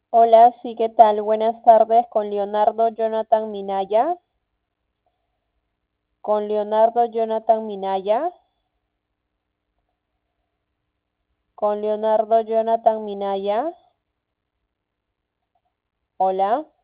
Hola, sí, ¿qué tal? Buenas tardes con Leonardo Jonathan Minaya. Con Leonardo Jonathan Minaya. Con Leonardo Jonathan Minaya. Hola.